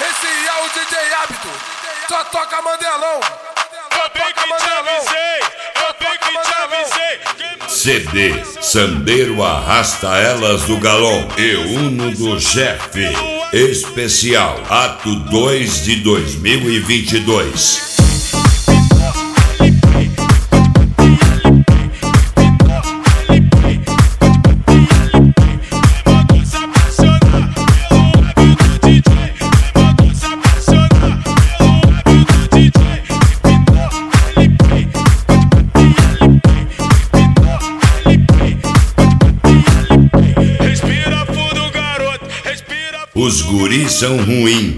Esse é o DJ Hábito, só toca Mandelão. Eu bem que te avisei. CD Sandeiro Arrasta Elas do Galon e Uno do Chefe. Especial Ato 2 de 2022. Os guris são ruins.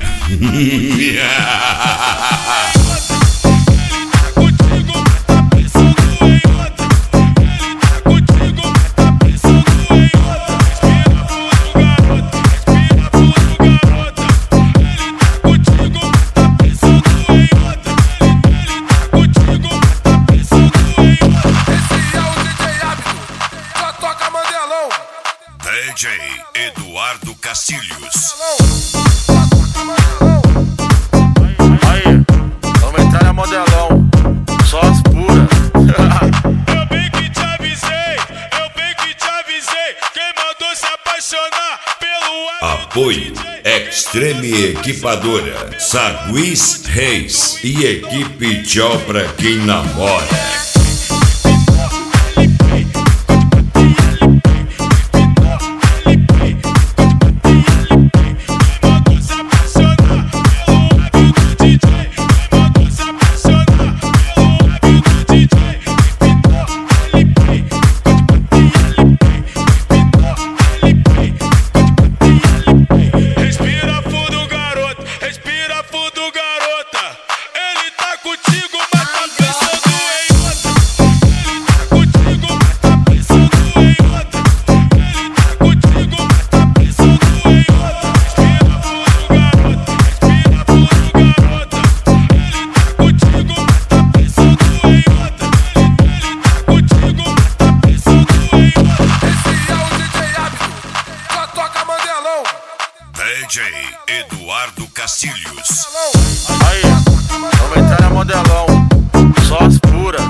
DJ Eduardo Castilhos. Aí, vamos entrar na Mandelão, só as puras. Eu bem que te avisei. Quem mandou se apaixonar pelo Apoio Extreme Equipadora, Saguis Reis e equipe Tchau pra quem namora. DJ Eduardo Castilhos. Aí, vamos entrar na Mandelão, só as puras.